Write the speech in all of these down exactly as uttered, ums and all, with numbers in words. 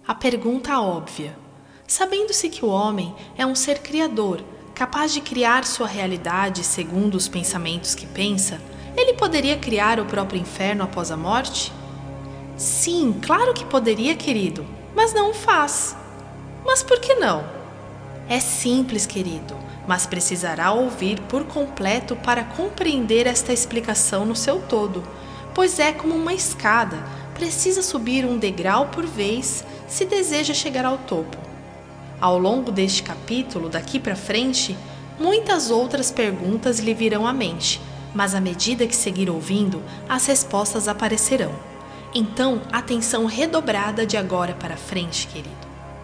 A pergunta óbvia. Sabendo-se que o homem é um ser criador, capaz de criar sua realidade segundo os pensamentos que pensa, ele poderia criar o próprio inferno após a morte? Sim, claro que poderia, querido, mas não o faz. Mas por que não? É simples, querido, mas precisará ouvir por completo para compreender esta explicação no seu todo, pois é como uma escada, precisa subir um degrau por vez se deseja chegar ao topo. Ao longo deste capítulo, daqui para frente, muitas outras perguntas lhe virão à mente, mas à medida que seguir ouvindo, as respostas aparecerão. Então, atenção redobrada de agora para frente, querido.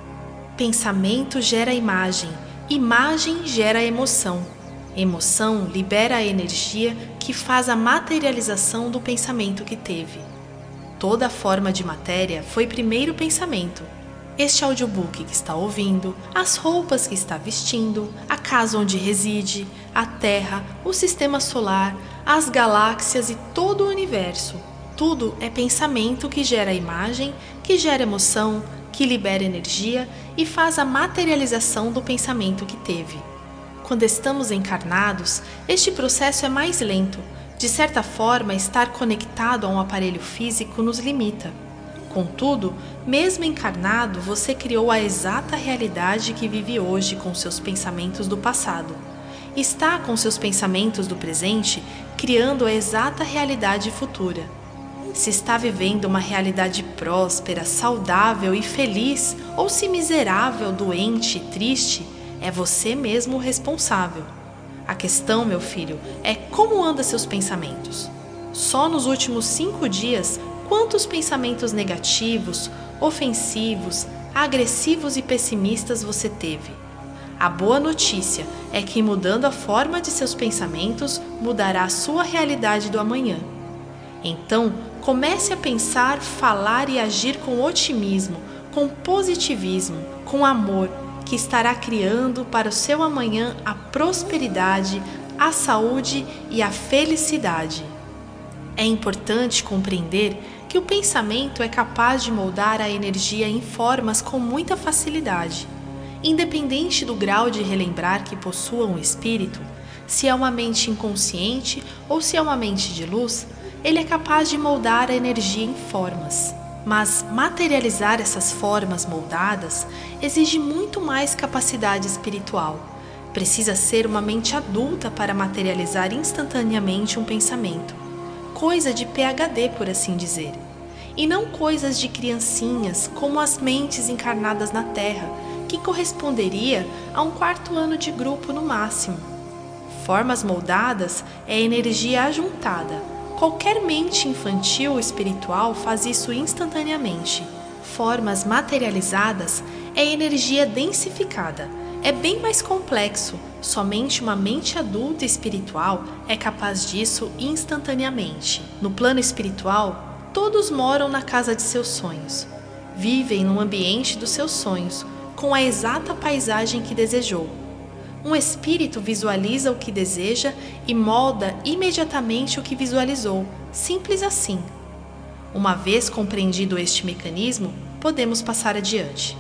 Pensamento gera imagem, imagem gera emoção. Emoção libera a energia que faz a materialização do pensamento que teve. Toda forma de matéria foi primeiro pensamento. Este audiobook que está ouvindo, as roupas que está vestindo, a casa onde reside, a Terra, o sistema solar, as galáxias e todo o universo. Tudo é pensamento que gera imagem, que gera emoção, que libera energia e faz a materialização do pensamento que teve. Quando estamos encarnados, este processo é mais lento. De certa forma, estar conectado a um aparelho físico nos limita. Contudo, mesmo encarnado, você criou a exata realidade que vive hoje com seus pensamentos do passado. Está com seus pensamentos do presente, criando a exata realidade futura. Se está vivendo uma realidade próspera, saudável e feliz, ou se miserável, doente, triste, é você mesmo o responsável. A questão, meu filho, é como andam seus pensamentos. Só nos últimos cinco dias, quantos pensamentos negativos, ofensivos, agressivos e pessimistas você teve? A boa notícia é que mudando a forma de seus pensamentos, mudará a sua realidade do amanhã. Então, comece a pensar, falar e agir com otimismo, com positivismo, com amor, que estará criando para o seu amanhã a prosperidade, a saúde e a felicidade. É importante compreender que o pensamento é capaz de moldar a energia em formas com muita facilidade. Independente do grau de relembrar que possua um espírito, se é uma mente inconsciente ou se é uma mente de luz, ele é capaz de moldar a energia em formas. Mas materializar essas formas moldadas exige muito mais capacidade espiritual. Precisa ser uma mente adulta para materializar instantaneamente um pensamento. Coisa de P H D, por assim dizer. E não coisas de criancinhas como as mentes encarnadas na Terra, que corresponderia a um quarto ano de grupo no máximo. Formas moldadas é energia ajuntada. Qualquer mente infantil ou espiritual faz isso instantaneamente. Formas materializadas é energia densificada. É bem mais complexo. Somente uma mente adulta e espiritual é capaz disso instantaneamente. No plano espiritual, todos moram na casa de seus sonhos. Vivem no ambiente dos seus sonhos, com a exata paisagem que desejou. Um espírito visualiza o que deseja e molda imediatamente o que visualizou, simples assim. Uma vez compreendido este mecanismo, podemos passar adiante.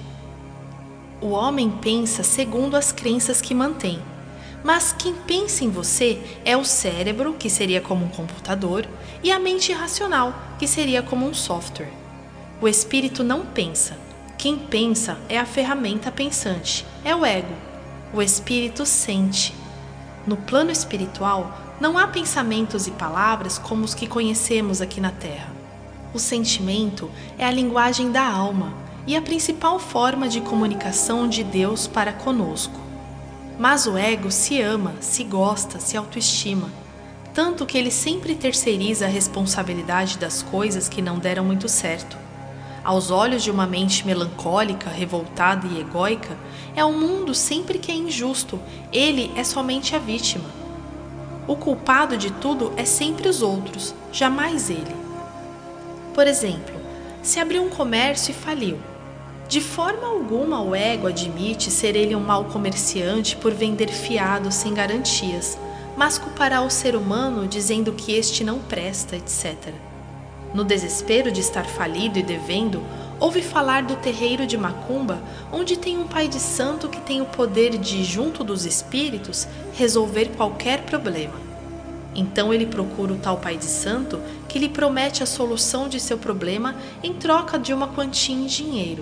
O homem pensa segundo as crenças que mantém, mas quem pensa em você é o cérebro, que seria como um computador, e a mente racional, que seria como um software. O espírito não pensa. Quem pensa é a ferramenta pensante, é o ego. O espírito sente. No plano espiritual, não há pensamentos e palavras como os que conhecemos aqui na Terra. O sentimento é a linguagem da alma e a principal forma de comunicação de Deus para conosco. Mas o ego se ama, se gosta, se autoestima, tanto que ele sempre terceiriza a responsabilidade das coisas que não deram muito certo. Aos olhos de uma mente melancólica, revoltada e egóica, é o mundo sempre que é injusto, ele é somente a vítima. O culpado de tudo é sempre os outros, jamais ele. Por exemplo, se abriu um comércio e faliu. De forma alguma o ego admite ser ele um mau comerciante por vender fiado sem garantias, mas culpará o ser humano dizendo que este não presta, etcétera. No desespero de estar falido e devendo, ouve falar do terreiro de Macumba, onde tem um pai de santo que tem o poder de, junto dos espíritos, resolver qualquer problema. Então ele procura o tal pai de santo que lhe promete a solução de seu problema em troca de uma quantia em dinheiro.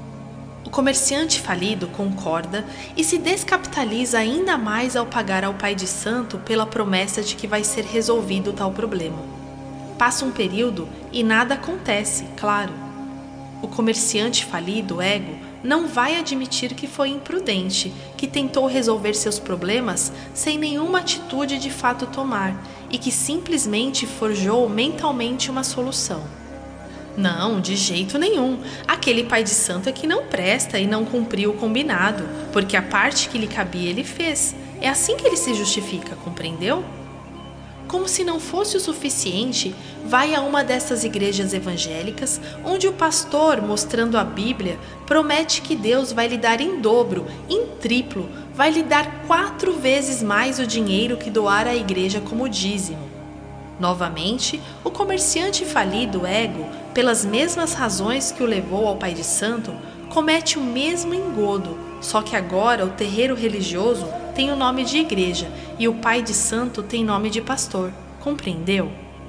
O comerciante falido concorda e se descapitaliza ainda mais ao pagar ao pai de santo pela promessa de que vai ser resolvido o tal problema. Passa um período e nada acontece, claro. O comerciante falido, Ego, não vai admitir que foi imprudente, que tentou resolver seus problemas sem nenhuma atitude de fato tomar e que simplesmente forjou mentalmente uma solução. Não, de jeito nenhum. Aquele pai de santo é que não presta e não cumpriu o combinado, porque a parte que lhe cabia ele fez. É assim que ele se justifica, compreendeu? Como se não fosse o suficiente, vai a uma dessas igrejas evangélicas, onde o pastor, mostrando a Bíblia, promete que Deus vai lhe dar em dobro, em triplo, vai lhe dar quatro vezes mais o dinheiro que doar à igreja como dízimo. Novamente, o comerciante falido, Ego, pelas mesmas razões que o levou ao pai de santo, comete o mesmo engodo, só que agora o terreiro religioso tem o nome de igreja e o pai de santo tem nome de pastor, compreendeu?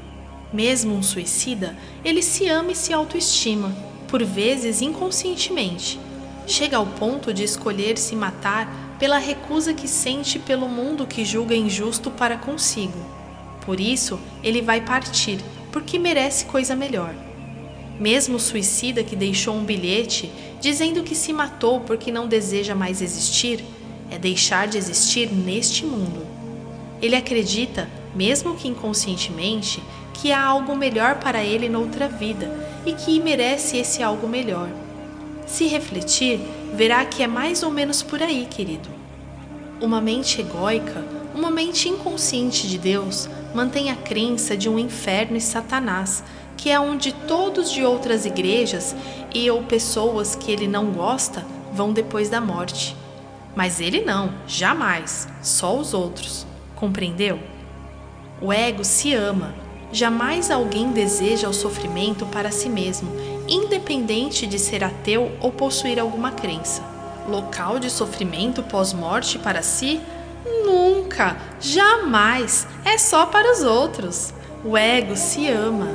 Mesmo um suicida, ele se ama e se autoestima, por vezes inconscientemente. Chega ao ponto de escolher se matar pela recusa que sente pelo mundo que julga injusto para consigo. Por isso, ele vai partir, porque merece coisa melhor. Mesmo o suicida que deixou um bilhete dizendo que se matou porque não deseja mais existir, é deixar de existir neste mundo. Ele acredita, mesmo que inconscientemente, que há algo melhor para ele noutra vida e que merece esse algo melhor. Se refletir, verá que é mais ou menos por aí, querido. Uma mente egóica, uma mente inconsciente de Deus, mantém a crença de um inferno e Satanás, que é onde todos de outras igrejas e ou pessoas que ele não gosta vão depois da morte. Mas ele não, jamais, só os outros. Compreendeu? O ego se ama. Jamais alguém deseja o sofrimento para si mesmo, independente de ser ateu ou possuir alguma crença. Local de sofrimento pós-morte para si? Nunca, jamais, é só para os outros. O ego se ama.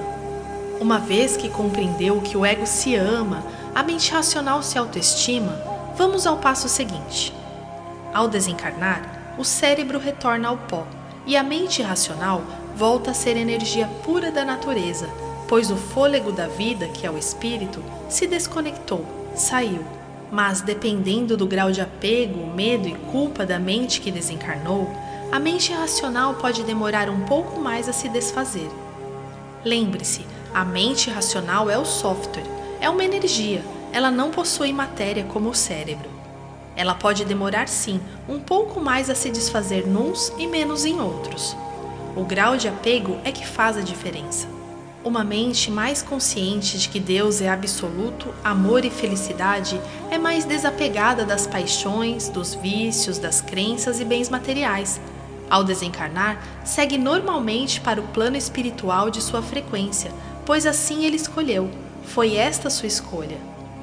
Uma vez que compreendeu que o ego se ama, a mente racional se autoestima, vamos ao passo seguinte. Ao desencarnar, o cérebro retorna ao pó e a mente racional volta a ser energia pura da natureza, pois o fôlego da vida, que é o espírito, se desconectou, saiu. Mas dependendo do grau de apego, medo e culpa da mente que desencarnou, a mente racional pode demorar um pouco mais a se desfazer. Lembre-se, a mente racional é o software, é uma energia, ela não possui matéria como o cérebro. Ela pode demorar sim um pouco mais a se desfazer nuns e menos em outros. O grau de apego é que faz a diferença. Uma mente mais consciente de que Deus é absoluto, amor e felicidade é mais desapegada das paixões, dos vícios, das crenças e bens materiais. Ao desencarnar, segue normalmente para o plano espiritual de sua frequência, pois assim ele escolheu. Foi esta sua escolha.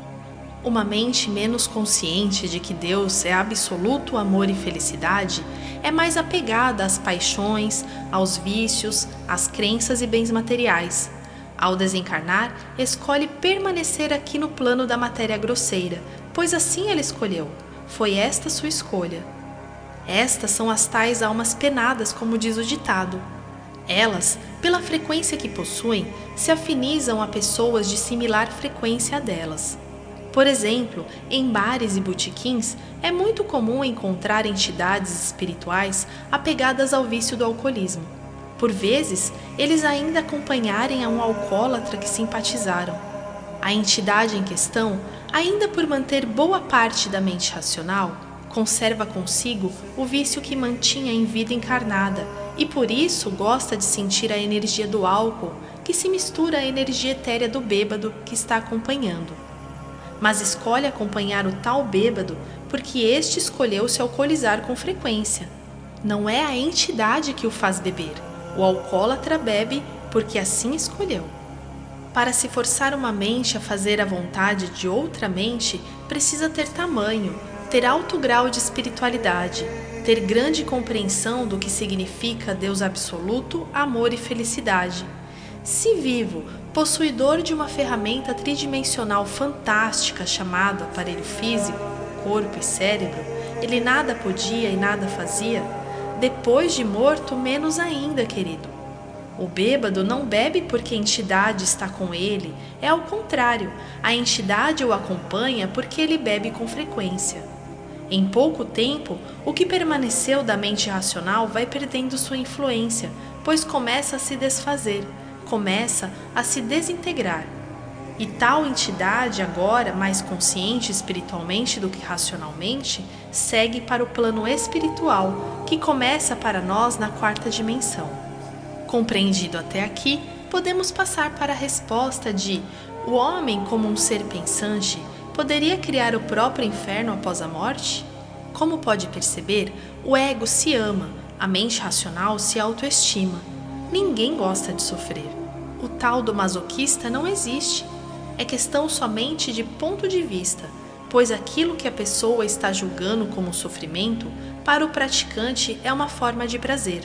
Uma mente menos consciente de que Deus é absoluto amor e felicidade é mais apegada às paixões, aos vícios, às crenças e bens materiais. Ao desencarnar, escolhe permanecer aqui no plano da matéria grosseira, pois assim ela escolheu. Foi esta sua escolha. Estas são as tais almas penadas, como diz o ditado. Elas, pela frequência que possuem, se afinizam a pessoas de similar frequência a delas. Por exemplo, em bares e botequins, é muito comum encontrar entidades espirituais apegadas ao vício do alcoolismo. Por vezes, eles ainda acompanharem a um alcoólatra que simpatizaram. A entidade em questão, ainda por manter boa parte da mente racional, conserva consigo o vício que mantinha em vida encarnada e por isso gosta de sentir a energia do álcool, que se mistura à energia etérea do bêbado que está acompanhando. Mas escolhe acompanhar o tal bêbado porque este escolheu se alcoolizar com frequência. Não é a entidade que o faz beber. O alcoólatra bebe porque assim escolheu. Para se forçar uma mente a fazer a vontade de outra mente, precisa ter tamanho, ter alto grau de espiritualidade, ter grande compreensão do que significa Deus absoluto, amor e felicidade. Se vivo, possuidor de uma ferramenta tridimensional fantástica chamada aparelho físico, corpo e cérebro, ele nada podia e nada fazia, depois de morto, menos ainda, querido. O bêbado não bebe porque a entidade está com ele, é ao contrário, a entidade o acompanha porque ele bebe com frequência. Em pouco tempo, o que permaneceu da mente racional vai perdendo sua influência, pois começa a se desfazer, começa a se desintegrar. E tal entidade, agora mais consciente espiritualmente do que racionalmente, segue para o plano espiritual, que começa para nós na quarta dimensão. Compreendido até aqui, podemos passar para a resposta de: o homem, como um ser pensante, poderia criar o próprio inferno após a morte? Como pode perceber, o ego se ama, a mente racional se autoestima. Ninguém gosta de sofrer. O tal do masoquista não existe. É questão somente de ponto de vista, pois aquilo que a pessoa está julgando como sofrimento, para o praticante é uma forma de prazer.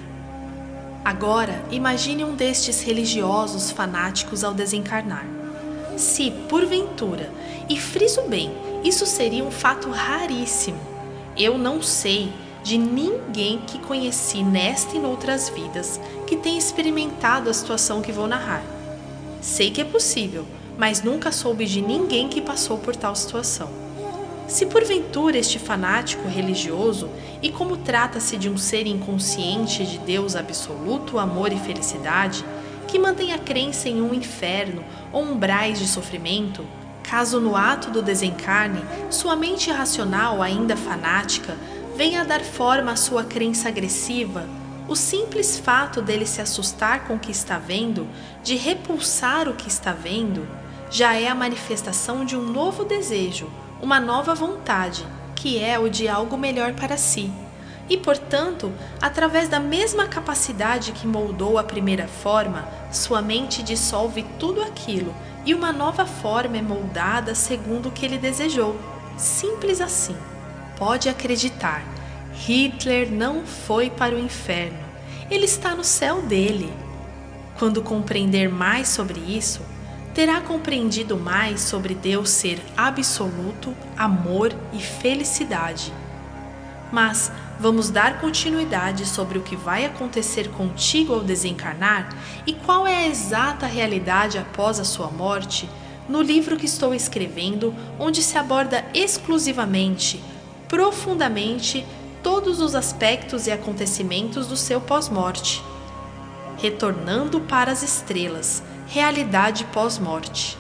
Agora, imagine um destes religiosos fanáticos ao desencarnar. Se, porventura, e friso bem, isso seria um fato raríssimo, eu não sei de ninguém que conheci nesta e noutras vidas que tenha experimentado a situação que vou narrar. Sei que é possível, mas nunca soube de ninguém que passou por tal situação. Se porventura este fanático religioso, e como trata-se de um ser inconsciente de Deus absoluto, amor e felicidade, que mantém a crença em um inferno ou umbrais de sofrimento, caso no ato do desencarne, sua mente racional, ainda fanática, venha a dar forma à sua crença agressiva, o simples fato dele se assustar com o que está vendo, de repulsar o que está vendo, já é a manifestação de um novo desejo, uma nova vontade, que é o de algo melhor para si. E, portanto, através da mesma capacidade que moldou a primeira forma, sua mente dissolve tudo aquilo e uma nova forma é moldada segundo o que ele desejou. Simples assim. Pode acreditar, Hitler não foi para o inferno. Ele está no céu dele. Quando compreender mais sobre isso, terá compreendido mais sobre Deus ser absoluto, amor e felicidade. Mas vamos dar continuidade sobre o que vai acontecer contigo ao desencarnar e qual é a exata realidade após a sua morte no livro que estou escrevendo, onde se aborda exclusivamente, profundamente, todos os aspectos e acontecimentos do seu pós-morte. Retornando para as estrelas, realidade pós-morte.